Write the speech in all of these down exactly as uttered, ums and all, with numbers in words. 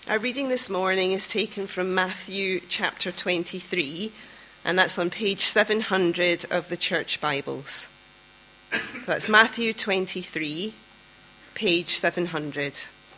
Our reading this morning is taken from Matthew chapter twenty-three, and that's on page seven hundred of the Church Bibles. So that's Matthew twenty-three, page seven hundred.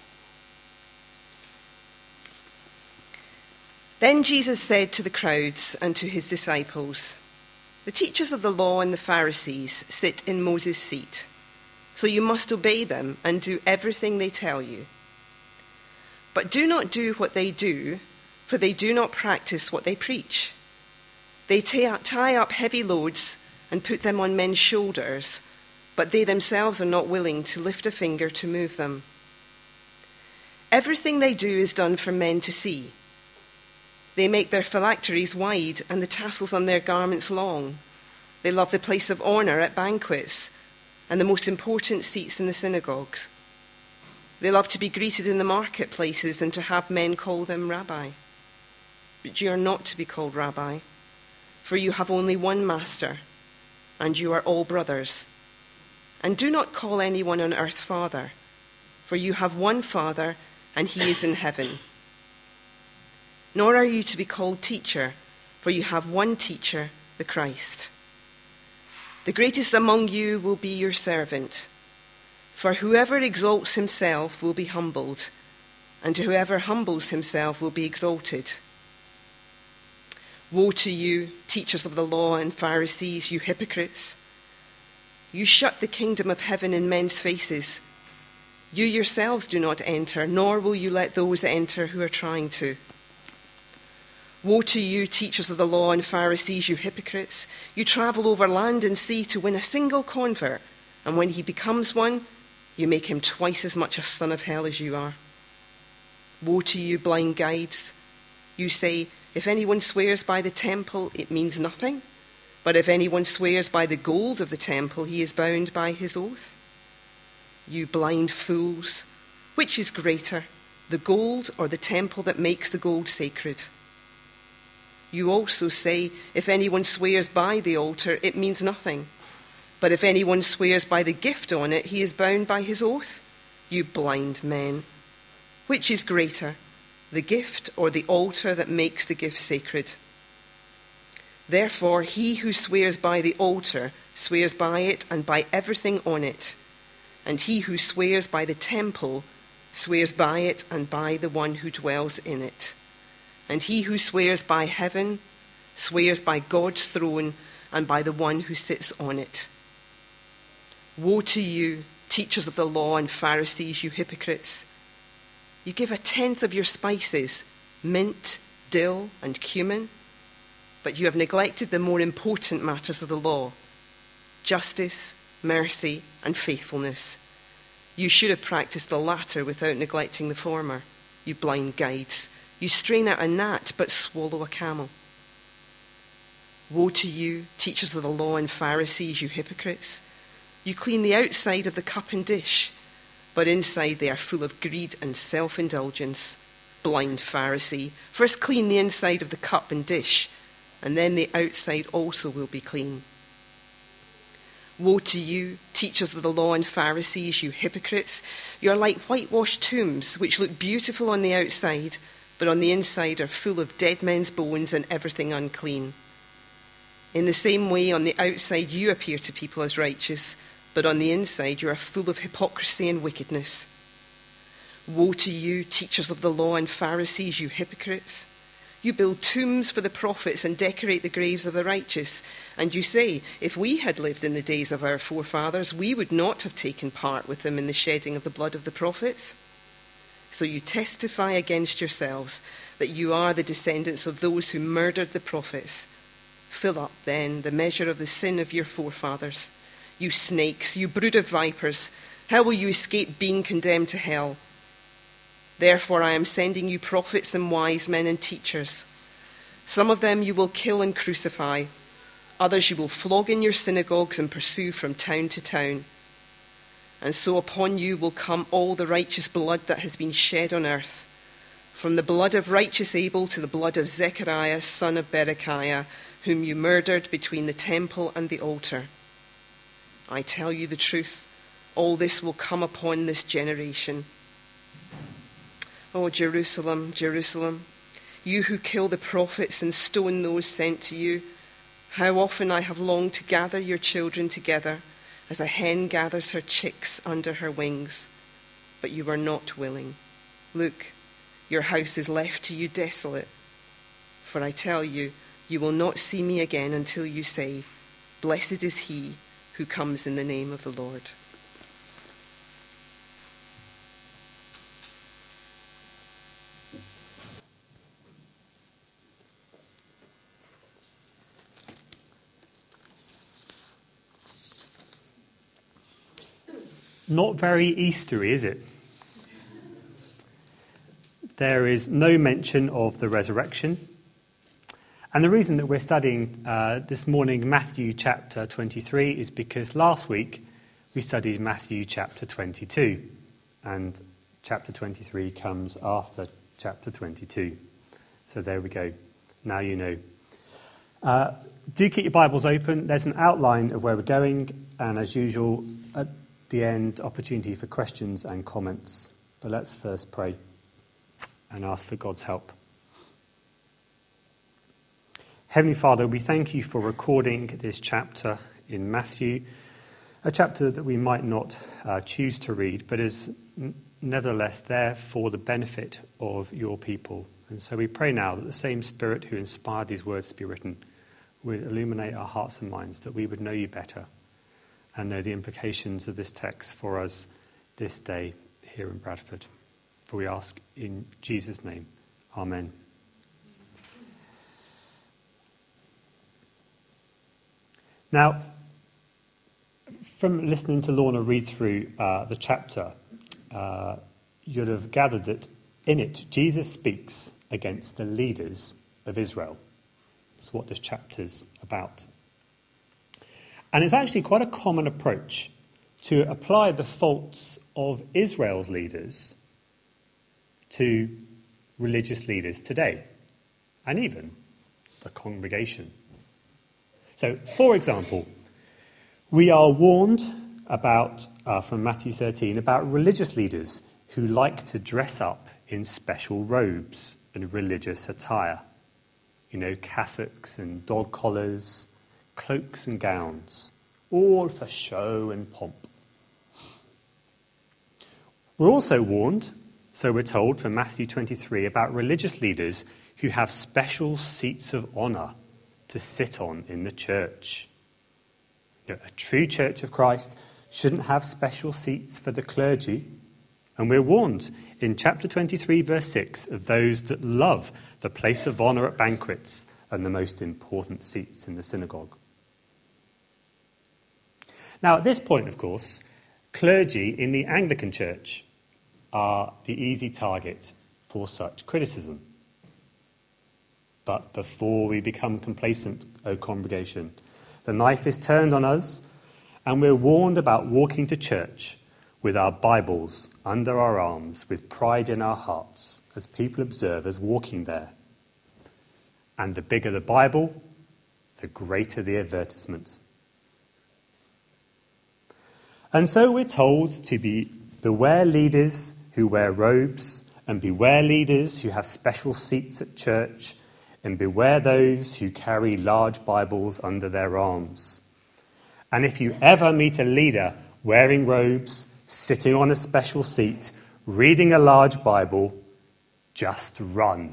Then Jesus said to the crowds and to his disciples, "The teachers of the law and the Pharisees sit in Moses' seat, so you must obey them and do everything they tell you. But do not do what they do, for they do not practice what they preach. They tie up heavy loads and put them on men's shoulders, but they themselves are not willing to lift a finger to move them. Everything they do is done for men to see. They make their phylacteries wide and the tassels on their garments long. They love the place of honor at banquets and the most important seats in the synagogues. They love to be greeted in the marketplaces and to have men call them rabbi. But you are not to be called rabbi, for you have only one master, and you are all brothers. And do not call anyone on earth father, for you have one Father, and he is in heaven. Nor are you to be called teacher, for you have one teacher, the Christ. The greatest among you will be your servant. For whoever exalts himself will be humbled, and whoever humbles himself will be exalted. Woe to you, teachers of the law and Pharisees, you hypocrites! You shut the kingdom of heaven in men's faces. You yourselves do not enter, nor will you let those enter who are trying to. Woe to you, teachers of the law and Pharisees, you hypocrites! You travel over land and sea to win a single convert, and when he becomes one, you make him twice as much a son of hell as you are. Woe to you, blind guides! You say, if anyone swears by the temple, it means nothing. But if anyone swears by the gold of the temple, he is bound by his oath. You blind fools! Which is greater, the gold or the temple that makes the gold sacred? You also say, if anyone swears by the altar, it means nothing. But if anyone swears by the gift on it, he is bound by his oath. You blind men! Which is greater, the gift or the altar that makes the gift sacred? Therefore, he who swears by the altar swears by it and by everything on it. And he who swears by the temple swears by it and by the one who dwells in it. And he who swears by heaven swears by God's throne and by the one who sits on it. Woe to you, teachers of the law and Pharisees, you hypocrites! You give a tenth of your spices, mint, dill, and cumin, but you have neglected the more important matters of the law: justice, mercy, and faithfulness. You should have practiced the latter without neglecting the former, you blind guides. You strain out a gnat, but swallow a camel. Woe to you, teachers of the law and Pharisees, you hypocrites! You clean the outside of the cup and dish, but inside they are full of greed and self-indulgence. Blind Pharisee, first clean the inside of the cup and dish, and then the outside also will be clean. Woe to you, teachers of the law and Pharisees, you hypocrites! You are like whitewashed tombs, which look beautiful on the outside, but on the inside are full of dead men's bones and everything unclean. In the same way, on the outside you appear to people as righteous, but on the inside you are full of hypocrisy and wickedness. Woe to you, teachers of the law and Pharisees, you hypocrites! You build tombs for the prophets and decorate the graves of the righteous, and you say, if we had lived in the days of our forefathers, we would not have taken part with them in the shedding of the blood of the prophets. So you testify against yourselves that you are the descendants of those who murdered the prophets. Fill up, then, the measure of the sin of your forefathers. You snakes, you brood of vipers, how will you escape being condemned to hell? Therefore I am sending you prophets and wise men and teachers. Some of them you will kill and crucify. Others you will flog in your synagogues and pursue from town to town. And so upon you will come all the righteous blood that has been shed on earth, from the blood of righteous Abel to the blood of Zechariah, son of Berechiah, whom you murdered between the temple and the altar. I tell you the truth, all this will come upon this generation. O Jerusalem, Jerusalem, you who kill the prophets and stone those sent to you, how often I have longed to gather your children together as a hen gathers her chicks under her wings, but you are not willing. Look, your house is left to you desolate. For I tell you, you will not see me again until you say, blessed is he who comes in the name of the Lord. Not very Eastery, is it? There is no mention of the resurrection. And the reason that we're studying uh, this morning Matthew chapter twenty-three is because last week we studied Matthew chapter twenty-two. And chapter twenty-three comes after chapter twenty-two. So there we go. Now you know. Uh, do keep your Bibles open. There's an outline of where we're going. And as usual, at the end, opportunity for questions and comments. But let's first pray and ask for God's help. Heavenly Father, we thank you for recording this chapter in Matthew, a chapter that we might not uh, choose to read, but is n- nevertheless there for the benefit of your people. And so we pray now that the same Spirit who inspired these words to be written would illuminate our hearts and minds, that we would know you better and know the implications of this text for us this day here in Bradford. For we ask in Jesus' name. Amen. Now, from listening to Lorna read through uh, the chapter, uh, you'd have gathered that in it, Jesus speaks against the leaders of Israel. That's what this chapter's about. And it's actually quite a common approach to apply the faults of Israel's leaders to religious leaders today, and even the congregation. So, for example, we are warned about, uh, from Matthew thirteen, about religious leaders who like to dress up in special robes and religious attire. You know, cassocks and dog collars, cloaks and gowns, all for show and pomp. We're also warned, so we're told from Matthew twenty-three, about religious leaders who have special seats of honour to sit on in the church. You know, a true church of Christ shouldn't have special seats for the clergy. And we're warned in chapter twenty-three, verse six, of those that love the place of honour at banquets and the most important seats in the synagogue. Now, at this point, of course, clergy in the Anglican Church are the easy target for such criticism. But before we become complacent, O congregation, the knife is turned on us, and we're warned about walking to church with our Bibles under our arms, with pride in our hearts, as people observe us walking there. And the bigger the Bible, the greater the advertisement. And so we're told to be beware leaders who wear robes, and beware leaders who have special seats at church, and beware those who carry large Bibles under their arms. And if you ever meet a leader wearing robes, sitting on a special seat, reading a large Bible, just run.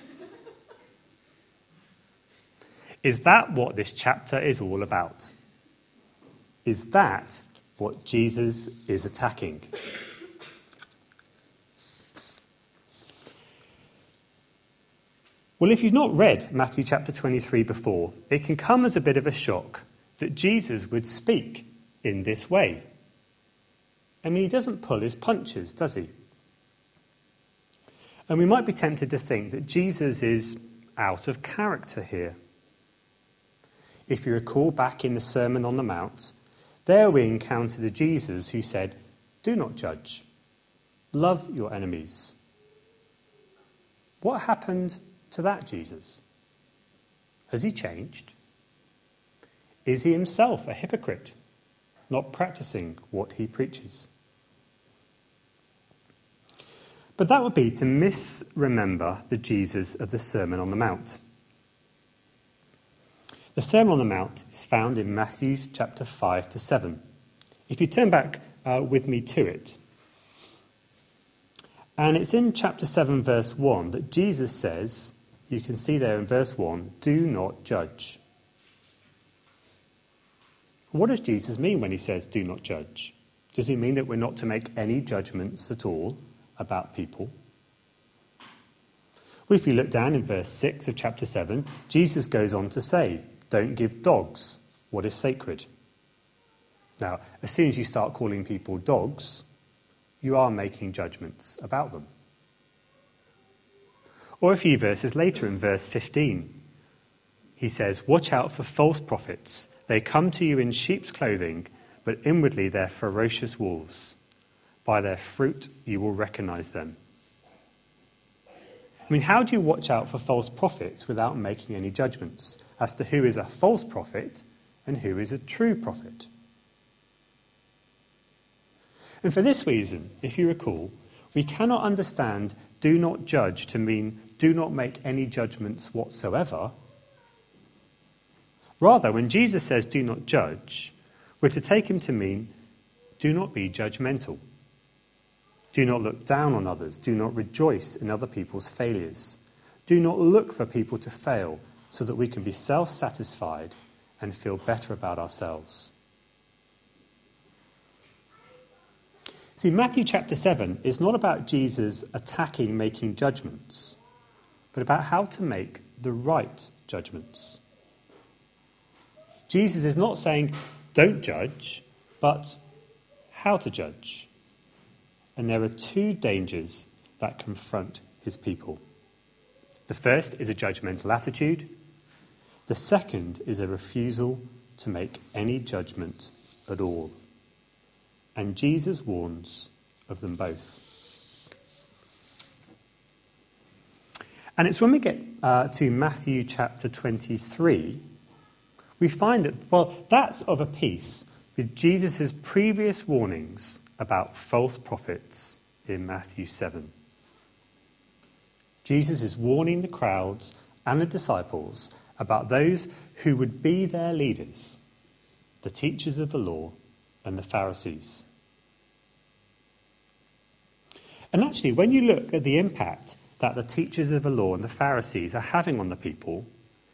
Is that what this chapter is all about? Is that what Jesus is attacking? Well, if you've not read Matthew chapter twenty-three before, it can come as a bit of a shock that Jesus would speak in this way. I mean, he doesn't pull his punches, does he? And we might be tempted to think that Jesus is out of character here. If you recall back in the Sermon on the Mount, there we encountered a Jesus who said, "Do not judge. Love your enemies." What happened to that Jesus? Has he changed? Is he himself a hypocrite, not practicing what he preaches? But that would be to misremember the Jesus of the Sermon on the Mount. The Sermon on the Mount is found in Matthew chapter five to seven. If you turn back uh, with me to it, and it's in chapter seven, verse one, that Jesus says, you can see there in verse one, do not judge. What does Jesus mean when he says, do not judge? Does he mean that we're not to make any judgments at all about people? Well, if you look down in verse six of chapter seven, Jesus goes on to say, don't give dogs what is sacred. Now, as soon as you start calling people dogs, you are making judgments about them. Or a few verses later in verse fifteen, he says, watch out for false prophets. They come to you in sheep's clothing, but inwardly they're ferocious wolves. By their fruit you will recognize them. I mean, how do you watch out for false prophets without making any judgments as to who is a false prophet and who is a true prophet? And for this reason, if you recall, we cannot understand do not judge to mean do not make any judgments whatsoever. Rather, when Jesus says do not judge, we're to take him to mean do not be judgmental. Do not look down on others. Do not rejoice in other people's failures. Do not look for people to fail so that we can be self-satisfied and feel better about ourselves. See, Matthew chapter seven is not about Jesus attacking making judgments, but about how to make the right judgments. Jesus is not saying, don't judge, but how to judge. And there are two dangers that confront his people. The first is a judgmental attitude. The second is a refusal to make any judgment at all. And Jesus warns of them both. And it's when we get uh, to Matthew chapter twenty-three, we find that, well, that's of a piece with Jesus' previous warnings about false prophets in Matthew seven. Jesus is warning the crowds and the disciples about those who would be their leaders, the teachers of the law and the Pharisees. And actually, when you look at the impact that the teachers of the law and the Pharisees are having on the people,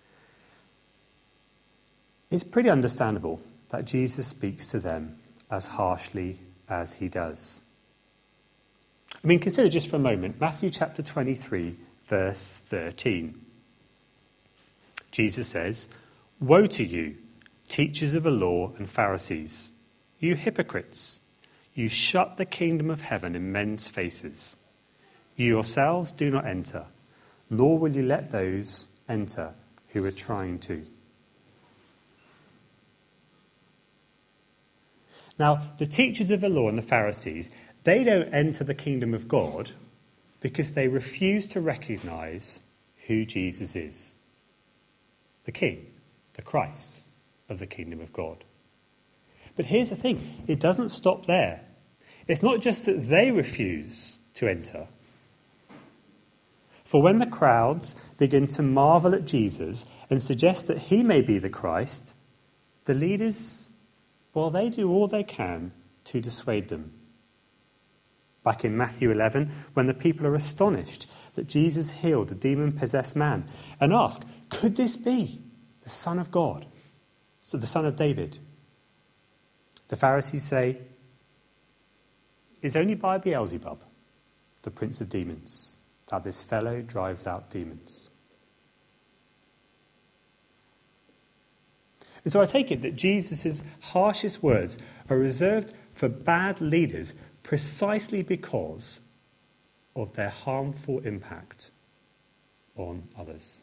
it's pretty understandable that Jesus speaks to them as harshly as he does. I mean, consider just for a moment Matthew chapter twenty-three, verse thirteen. Jesus says, woe to you, teachers of the law and Pharisees, you hypocrites! You shut the kingdom of heaven in men's faces. You yourselves do not enter, nor will you let those enter who are trying to. Now, the teachers of the law and the Pharisees, they don't enter the kingdom of God because they refuse to recognize who Jesus is. The King, the Christ of the kingdom of God. But here's the thing, it doesn't stop there. It's not just that they refuse to enter. For when the crowds begin to marvel at Jesus and suggest that he may be the Christ, the leaders, well, they do all they can to dissuade them. Back in Matthew eleven, when the people are astonished that Jesus healed the demon-possessed man and ask, could this be the Son of God, so the Son of David? The Pharisees say, it's only by Beelzebub, the prince of demons, that this fellow drives out demons. And so I take it that Jesus' harshest words are reserved for bad leaders precisely because of their harmful impact on others.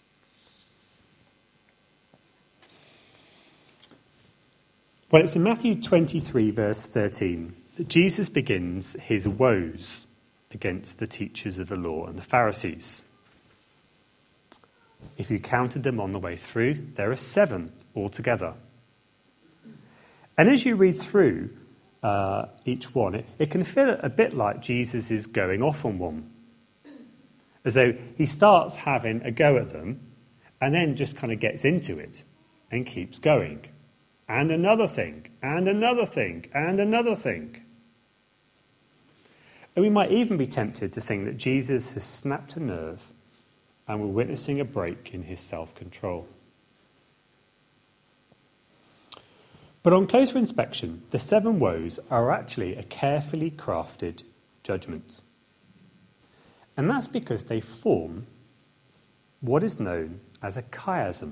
Well, it's in Matthew twenty-three, verse thirteen, that Jesus begins his woes against the teachers of the law and the Pharisees. If you counted them on the way through, there are seven altogether. And as you read through uh, each one, it, it can feel a bit like Jesus is going off on one. As though he starts having a go at them and then just kind of gets into it and keeps going. And another thing, and another thing, and another thing. And we might even be tempted to think that Jesus has snapped a nerve and we're witnessing a break in his self-control. But on closer inspection, the seven woes are actually a carefully crafted judgment. And that's because they form what is known as a chiasm.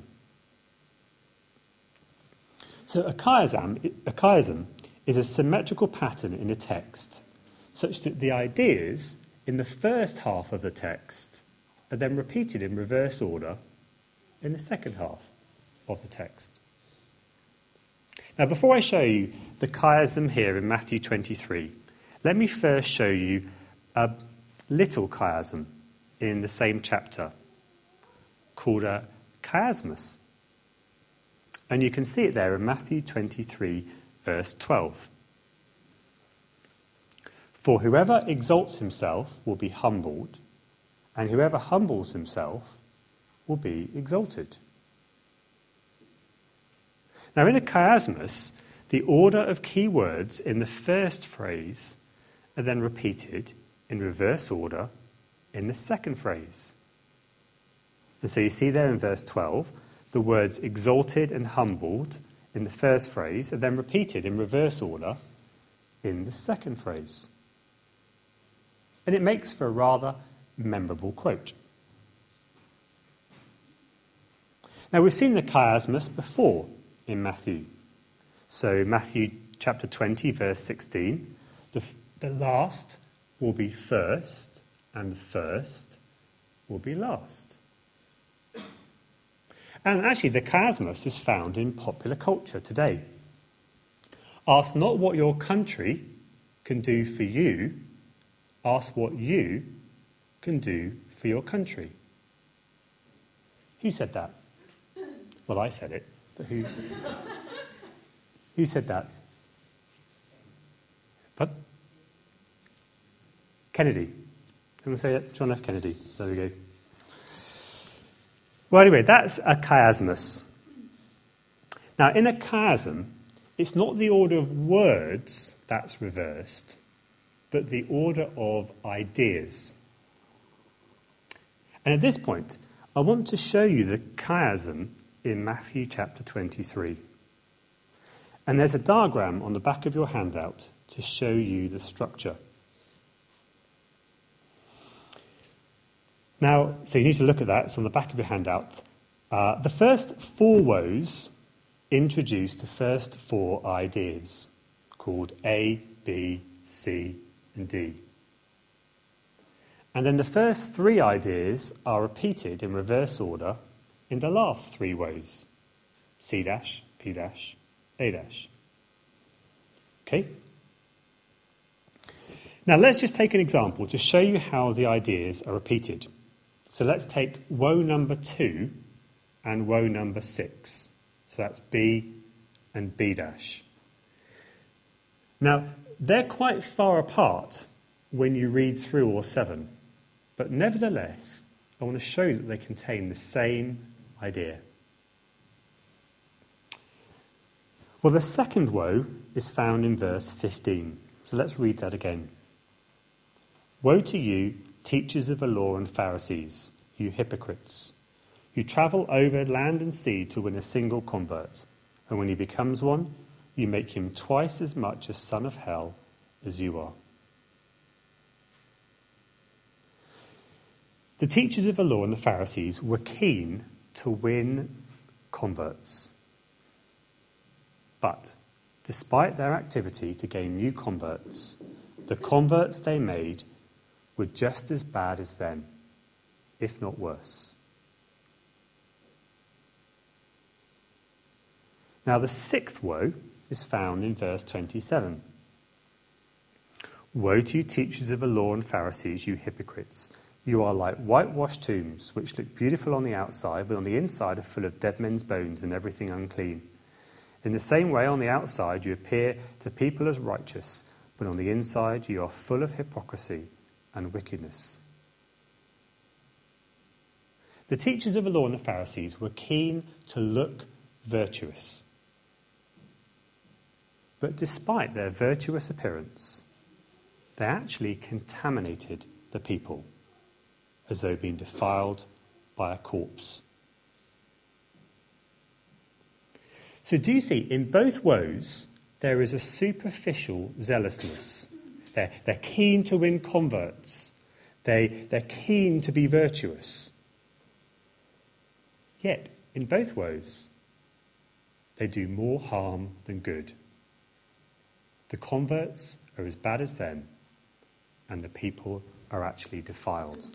So a chiasm, a chiasm is a symmetrical pattern in a text, such that the ideas in the first half of the text are then repeated in reverse order in the second half of the text. Now, before I show you the chiasm here in Matthew twenty-three, let me first show you a little chiasm in the same chapter called a chiasmus. And you can see it there in Matthew twenty-three, verse twelve. For whoever exalts himself will be humbled, and whoever humbles himself will be exalted. Now, in a chiasmus, the order of key words in the first phrase are then repeated in reverse order in the second phrase. And so you see there in verse twelve, the words exalted and humbled in the first phrase are then repeated in reverse order in the second phrase. And it makes for a rather memorable quote. Now, we've seen the chiasmus before in Matthew. So Matthew chapter twenty, verse sixteen, the, the last will be first, and the first will be last. And actually, the chiasmus is found in popular culture today. Ask not what your country can do for you, ask what you can do for your country. Who said that? Well, I said it, but who? Who said that? But Kennedy. Can we say it? John F. Kennedy. There we go. Well, anyway, that's a chiasmus. Now, in a chiasm, it's not the order of words that's reversed, but the order of ideas. And at this point, I want to show you the chiasm in Matthew chapter twenty-three. And there's a diagram on the back of your handout to show you the structure. Now, so you need to look at that. It's on the back of your handout. Uh, the first four woes introduce the first four ideas, called A, B, C, and D. And then the first three ideas are repeated in reverse order in the last three woes, C dash, P dash, A dash. Okay? Now let's just take an example to show you how the ideas are repeated. So let's take woe number two and woe number six. So that's B and B dash. Now, they're quite far apart when you read through all seven. But nevertheless, I want to show you that they contain the same idea. Well, the second woe is found in verse fifteen. So let's read that again. Woe to you, teachers of the law and Pharisees, you hypocrites! You travel over land and sea to win a single convert, and when he becomes one, you make him twice as much a son of hell as you are. The teachers of the law and the Pharisees were keen to win converts. But despite their activity to gain new converts, the converts they made were just as bad as them, if not worse. Now the sixth woe is found in verse twenty-seven. Woe to you, teachers of the law and Pharisees, you hypocrites! You are like whitewashed tombs, which look beautiful on the outside, but on the inside are full of dead men's bones and everything unclean. In the same way, on the outside, you appear to people as righteous, but on the inside, you are full of hypocrisy and wickedness. The teachers of the law and the Pharisees were keen to look virtuous. But despite their virtuous appearance, they actually contaminated the people as though being defiled by a corpse. So do you see, in both woes, there is a superficial zealousness. They're, they're keen to win converts. They, they're keen to be virtuous. Yet, in both woes, they do more harm than good. The converts are as bad as them, and the people are actually defiled.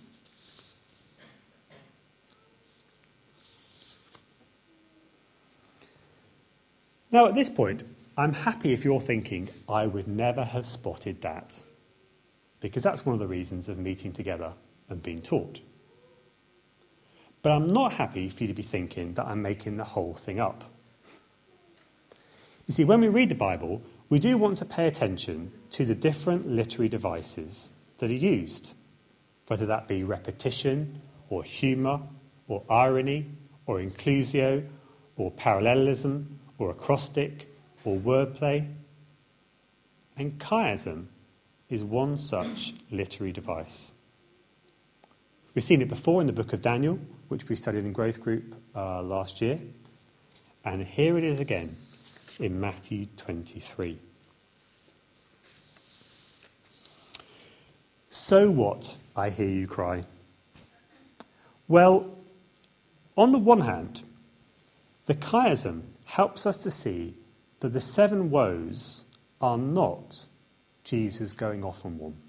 Now, at this point, I'm happy if you're thinking, I would never have spotted that, because that's one of the reasons of meeting together and being taught. But I'm not happy for you to be thinking that I'm making the whole thing up. You see, when we read the Bible, we do want to pay attention to the different literary devices that are used, whether that be repetition, or humour, or irony, or inclusio, or parallelism, or acrostic, or wordplay. And chiasm is one such literary device. We've seen it before in the book of Daniel, which we studied in growth group uh, last year. And here it is again in Matthew twenty-three. So what, I hear you cry? Well, on the one hand, the chiasm helps us to see that the seven woes are not Jesus going off on one.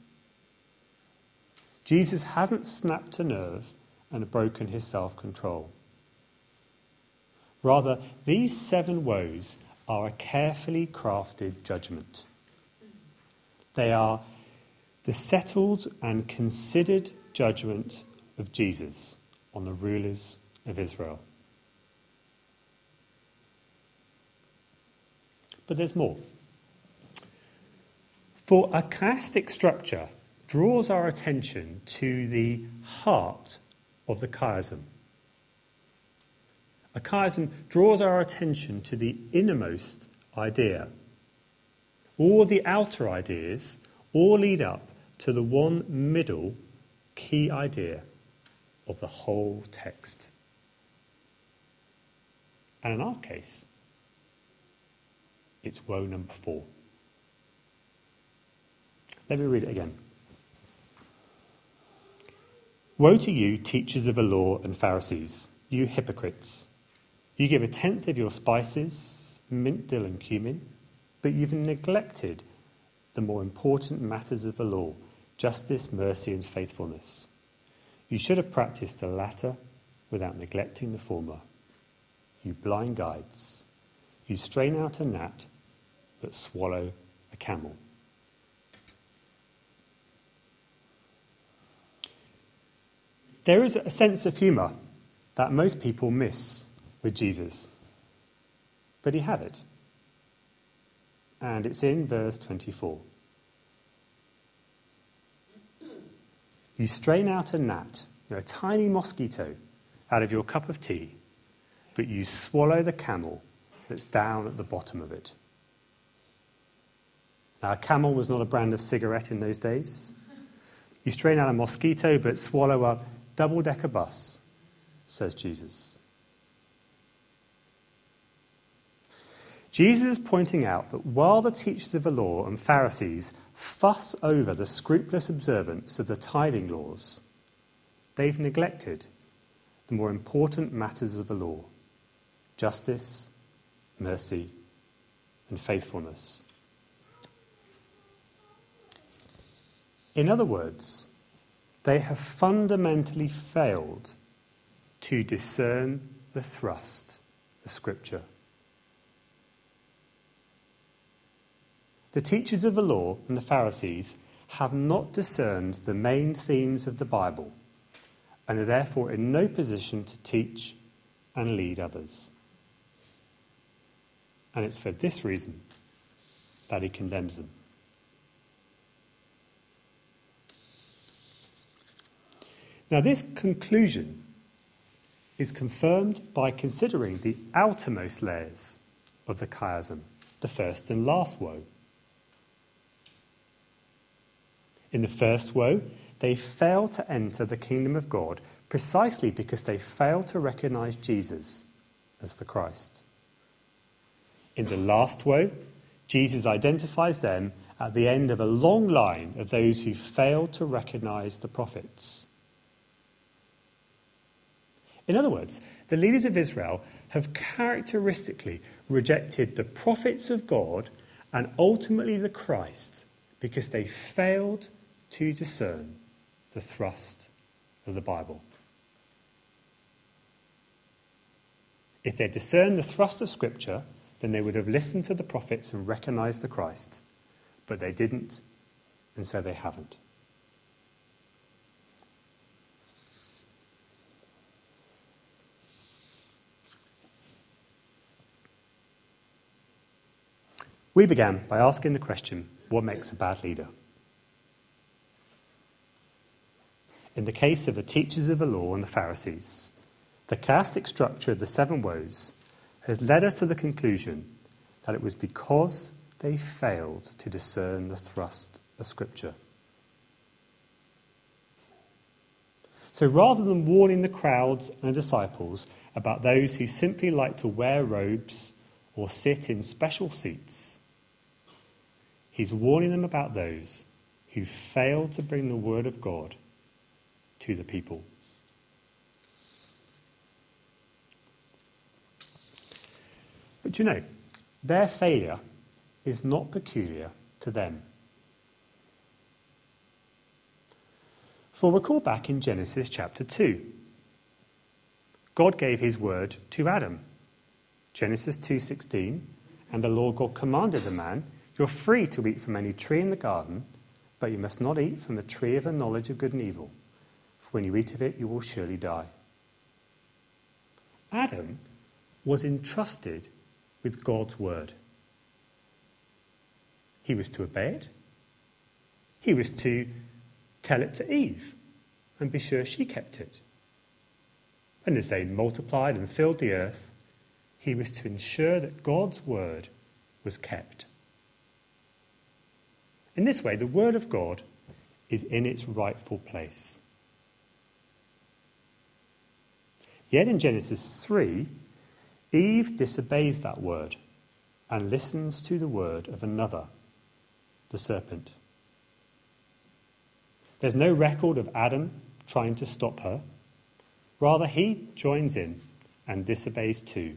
Jesus hasn't snapped a nerve and broken his self-control. Rather, these seven woes are a carefully crafted judgment. They are the settled and considered judgment of Jesus on the rulers of Israel. But there's more. For a chiastic structure draws our attention to the heart of the chiasm. A chiasm draws our attention to the innermost idea. All the outer ideas all lead up to the one middle key idea of the whole text. And in our case, it's woe number four. Let me read it again. Woe to you, teachers of the law and Pharisees, you hypocrites! You give a tenth of your spices, mint, dill and cumin, but you've neglected the more important matters of the law, justice, mercy and faithfulness. You should have practiced the latter without neglecting the former. You blind guides! You strain out a gnat, but swallow a camel. There is a sense of humour that most people miss with Jesus. But he had it. And it's in verse twenty-four. You strain out a gnat, you know, a tiny mosquito, out of your cup of tea, but you swallow the camel that's down at the bottom of it. Now, a Camel was not a brand of cigarette in those days. You strain out a mosquito, but swallow a double-decker bus, says Jesus. Jesus is pointing out that while the teachers of the law and Pharisees fuss over the scrupulous observance of the tithing laws, they've neglected the more important matters of the law: justice, mercy, and faithfulness. In other words, they have fundamentally failed to discern the thrust of Scripture. The teachers of the law and the Pharisees have not discerned the main themes of the Bible and are therefore in no position to teach and lead others. And it's for this reason that he condemns them. Now, this conclusion is confirmed by considering the outermost layers of the chiasm, the first and last woe. In the first woe, they fail to enter the kingdom of God precisely because they fail to recognize Jesus as the Christ. In the last woe, Jesus identifies them at the end of a long line of those who failed to recognize the prophets. In other words, the leaders of Israel have characteristically rejected the prophets of God and ultimately the Christ because they failed to discern the thrust of the Bible. If they discerned the thrust of Scripture, then they would have listened to the prophets and recognized the Christ. But they didn't, and so they haven't. We began by asking the question, what makes a bad leader? In the case of the teachers of the law and the Pharisees, the chiastic structure of the seven woes has led us to the conclusion that it was because they failed to discern the thrust of Scripture. So rather than warning the crowds and the disciples about those who simply like to wear robes or sit in special seats, he's warning them about those who fail to bring the word of God to the people. But you know, their failure is not peculiar to them. For recall back in Genesis chapter two. God gave his word to Adam. Genesis two sixteen, and the Lord God commanded the man, "You're free to eat from any tree in the garden, but you must not eat from the tree of the knowledge of good and evil, for when you eat of it, you will surely die." Adam was entrusted with God's word. He was to obey it. He was to tell it to Eve and be sure she kept it. And as they multiplied and filled the earth, he was to ensure that God's word was kept. In this way, the word of God is in its rightful place. Yet in Genesis three, Eve disobeys that word and listens to the word of another, the serpent. There's no record of Adam trying to stop her. Rather, he joins in and disobeys too.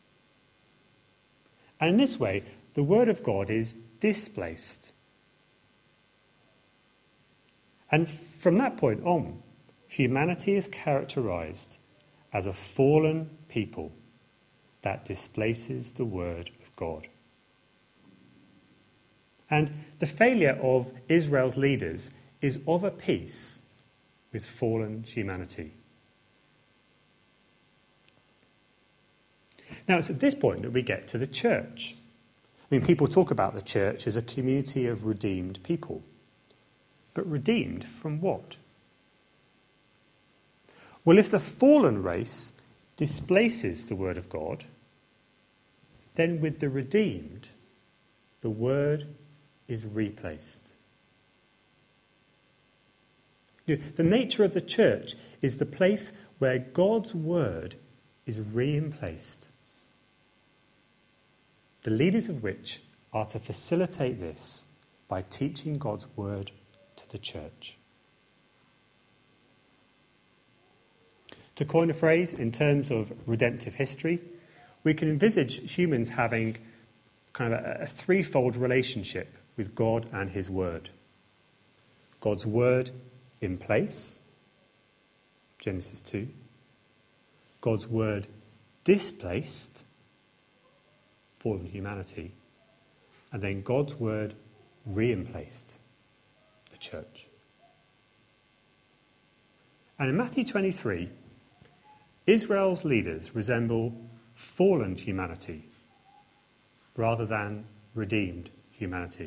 And in this way, the word of God is displaced. And from that point on, humanity is characterized as a fallen people that displaces the word of God. And the failure of Israel's leaders is of a piece with fallen humanity. Now, it's at this point that we get to the church. I mean, people talk about the church as a community of redeemed people. But redeemed from what? Well, if the fallen race displaces the word of God, then with the redeemed, the word is replaced. You know, the nature of the church is the place where God's word is re-emplaced. The leaders of which are to facilitate this by teaching God's word to the church. To coin a phrase in terms of redemptive history, we can envisage humans having kind of a, a threefold relationship with God and his word. God's word in place, Genesis two. God's word displaced, fallen humanity. And then God's word re-emplaced, the church. And in Matthew twenty-three, Israel's leaders resemble fallen humanity, rather than redeemed humanity.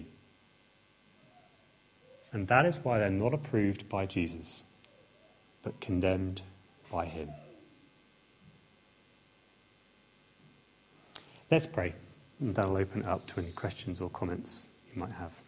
And that is why they're not approved by Jesus, but condemned by him. Let's pray, and then I'll open it up to any questions or comments you might have.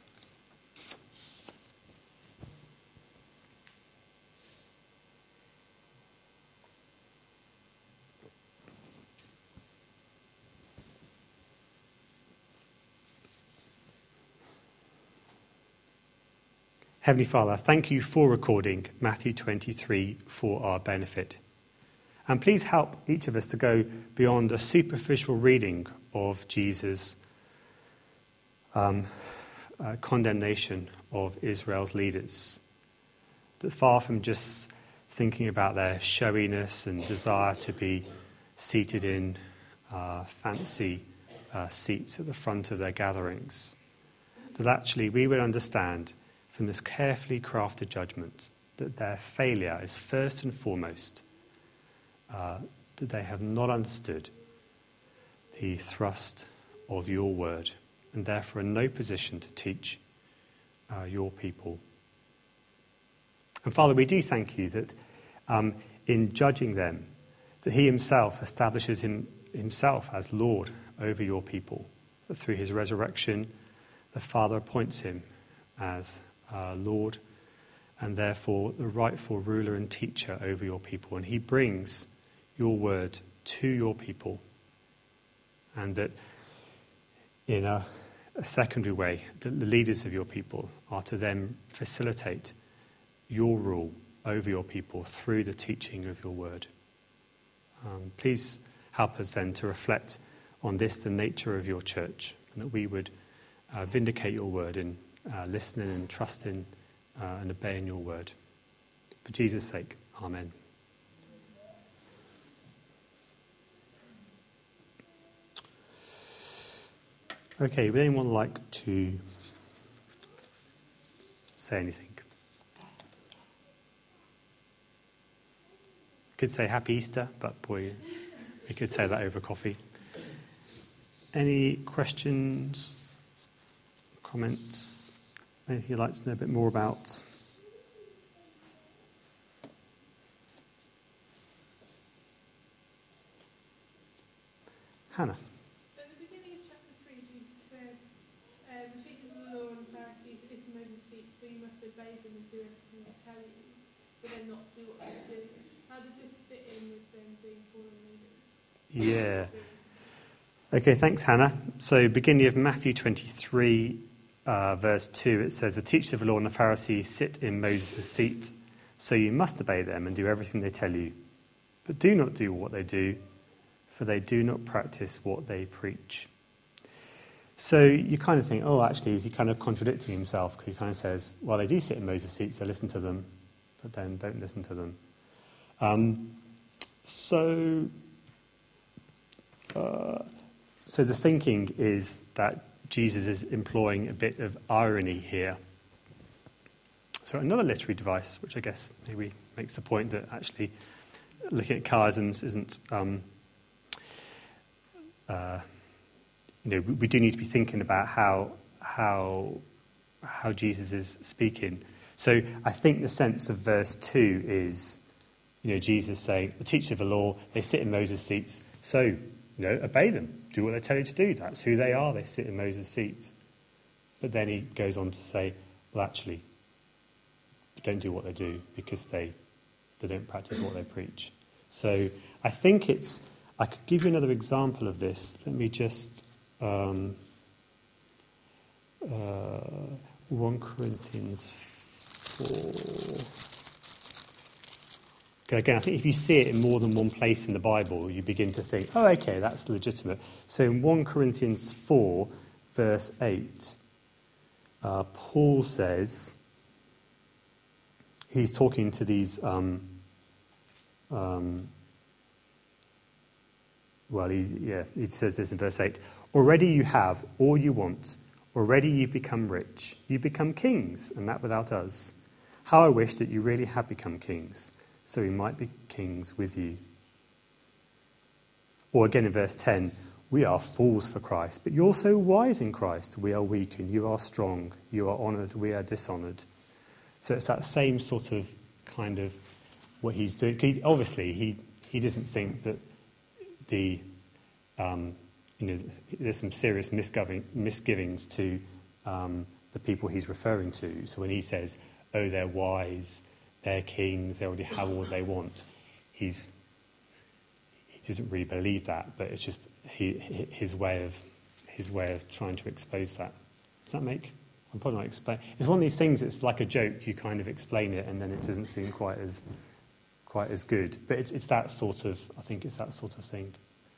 Heavenly Father, thank you for recording Matthew twenty-three for our benefit. And please help each of us to go beyond a superficial reading of Jesus' um, uh, condemnation of Israel's leaders. That far from just thinking about their showiness and desire to be seated in uh, fancy uh, seats at the front of their gatherings, that actually we would understand from this carefully crafted judgment that their failure is first and foremost uh, that they have not understood the thrust of your word and therefore in no position to teach uh, your people. And Father, we do thank you that um, in judging them, that he himself establishes him, himself as Lord over your people, that through his resurrection the Father appoints him as Uh, Lord, and therefore the rightful ruler and teacher over your people. And he brings your word to your people. And that in a, a secondary way, that the leaders of your people are to then facilitate your rule over your people through the teaching of your word. Um, please help us then to reflect on this, the nature of your church, and that we would uh, vindicate your word in Uh, listening and trusting uh, and obeying your word. For Jesus' sake, amen. Okay, would anyone like to say anything? Could say Happy Easter, but boy, we could say that over coffee. Any questions, comments? Anything you'd like to know a bit more about? Hannah. At the beginning of chapter three, Jesus says, uh, the teachers of the law and the Pharisees sit in Moses' seat, so you must obey them and do everything they tell you, but then not do what they do. How does this fit in with them being fallen leaders? Yeah. Okay, thanks, Hannah. So, beginning of Matthew twenty-three, Uh, verse two, it says, the teachers of the law and the Pharisees sit in Moses' seat, so you must obey them and do everything they tell you. But do not do what they do, for they do not practice what they preach. So you kind of think, oh, actually, is he kind of contradicting himself? Because he kind of says, well, they do sit in Moses' seat, so listen to them, but then don't listen to them. Um, so, uh, so the thinking is that Jesus is employing a bit of irony here. So another literary device, which I guess maybe makes the point that actually looking at chiasms isn't, um, uh, you know, we, we do need to be thinking about how how how Jesus is speaking. So I think the sense of verse two is, you know, Jesus saying, the teachers of the law, they sit in Moses' seats, so, you know, obey them. Do what they tell you to do. That's who they are. They sit in Moses' seats. But then he goes on to say, well, actually, don't do what they do because they they don't practice what they preach. So I think it's, I could give you another example of this. Let me just, um, uh, First Corinthians four. Again, I think if you see it in more than one place in the Bible, you begin to think, oh, okay, that's legitimate. So in First Corinthians four, verse eight, uh, Paul says, he's talking to these, um, um, well, he, yeah, he says this in verse eight, already you have all you want. Already you become rich. You become kings, and that without us. How I wish that you really had become kings, so we might be kings with you. Or again in verse ten, we are fools for Christ, but you're so wise in Christ. We are weak and you are strong. You are honoured, we are dishonoured. So it's that same sort of kind of what he's doing. He, obviously, he, he doesn't think that the, um, you know, there's some serious misgiving, misgivings to um, the people he's referring to. So when he says, oh, they're wise, they're kings, they already have all they want, he's he doesn't really believe that, but it's just he, his way of his way of trying to expose that. Does that make? I'm probably not explain. It's one of these things. It's like a joke. You kind of explain it, and then it doesn't seem quite as quite as good. But it's it's that sort of. I think it's that sort of thing.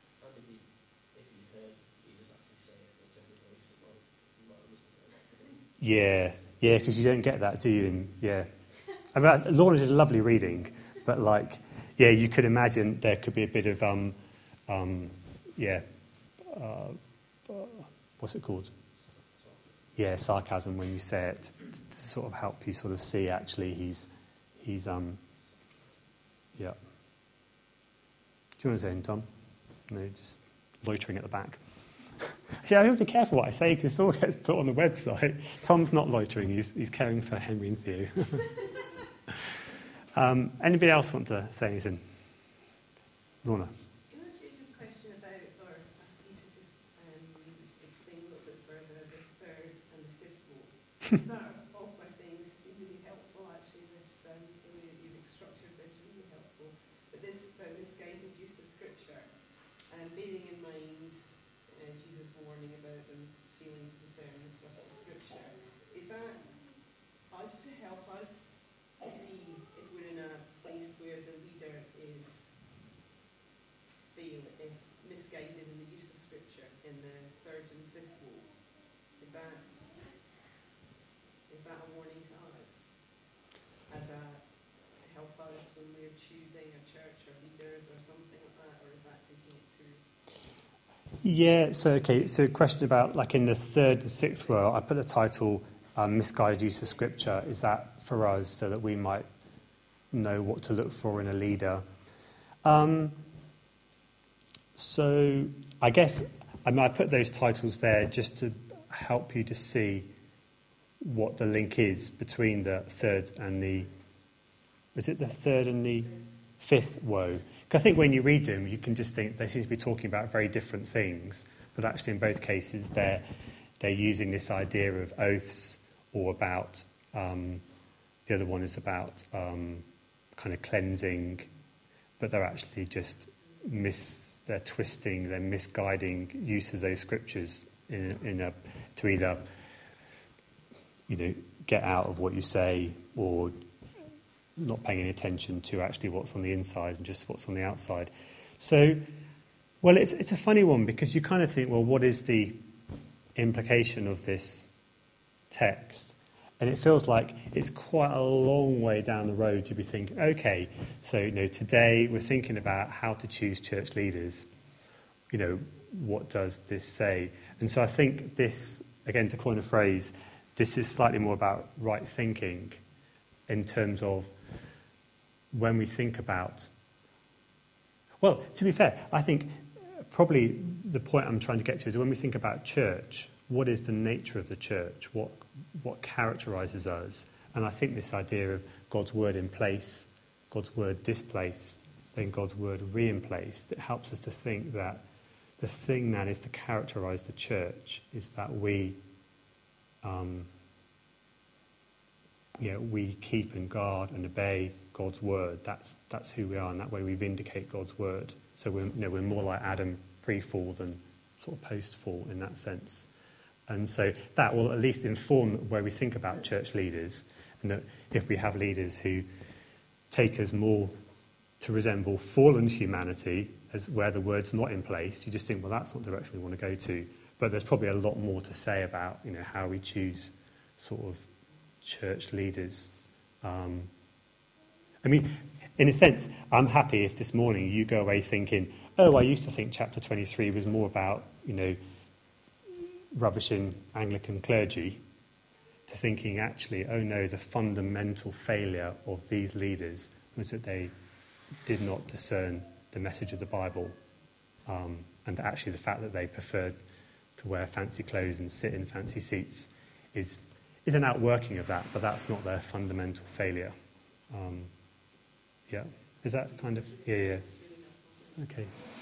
Yeah, yeah, because you don't get that, do you? And yeah, I mean, Lorna did a lovely reading, but like, yeah, you could imagine there could be a bit of um, um, yeah, uh, uh, what's it called? Yeah, sarcasm when you say it, to, to sort of help you sort of see actually he's he's um, yeah. Do you want to say anything, Tom? No, just loitering at the back. Yeah, I have to be careful what I say because this all gets put on the website. Tom's not loitering, he's, he's caring for Henry and Theo. um, anybody else want to say anything? Lorna? Can I ask you just a question about, or ask you to just um, explain a little bit further the third and the fifth rule? Start off by saying this has been really helpful, actually, this, um, the way that you've structured this, really helpful. But this, about misguided use of Scripture, and bearing in mind uh, Jesus' warning about them failing to discern the thrust of Scripture, is that us to help us to see if we're in a place where the leader is fail, if misguided in the use of Scripture in the third and fifth rule? Is that is that a warning to us as a to help us when we're choosing a church or leaders or something like that, or is that taking it too? Yeah, so okay, so a question about like in the third and sixth row, I put the title um, misguided use of Scripture. Is that for us so that we might know what to look for in a leader? Um, so I guess I mean I put those titles there just to help you to see what the link is between the third and the is it the third and the fifth woe? I think when you read them, you can just think they seem to be talking about very different things, but actually in both cases they're they're using this idea of oaths or about um, the other one is about um, kind of cleansing, but they're actually just mis they're twisting, they're misguiding use of those scriptures in in a to either you know get out of what you say or not paying any attention to actually what's on the inside and just what's on the outside. So, well, it's it's a funny one because you kind of think, well, what is the implication of this text? And it feels like it's quite a long way down the road to be thinking, okay, so, you know, today we're thinking about how to choose church leaders. You know, what does this say? And so I think this, again, to coin a phrase, this is slightly more about right thinking in terms of when we think about, well, to be fair, I think probably the point I'm trying to get to is when we think about church, what is the nature of the church? What what characterises us? And I think this idea of God's word in place, God's word displaced, then God's word re-emplaced, it helps us to think that the thing that is to characterise the church is that we um, you know, we keep and guard and obey God's word. That's that's who we are, and that way we vindicate God's word. So we're you know we're more like Adam pre-fall than sort of post-fall in that sense. And so that will at least inform where we think about church leaders, and that if we have leaders who take us more to resemble fallen humanity, as where the word's not in place, you just think, well, that's not the direction we want to go to. But there's probably a lot more to say about you know how we choose sort of church leaders. Um, I mean, in a sense, I'm happy if this morning you go away thinking, oh, I used to think chapter twenty-three was more about, you know, rubbishing Anglican clergy, to thinking actually, oh no, the fundamental failure of these leaders was that they did not discern the message of the Bible. Um, and actually the fact that they preferred to wear fancy clothes and sit in fancy seats is is an outworking of that, but that's not their fundamental failure. Um, yeah, is that kind of, yeah, yeah. Okay.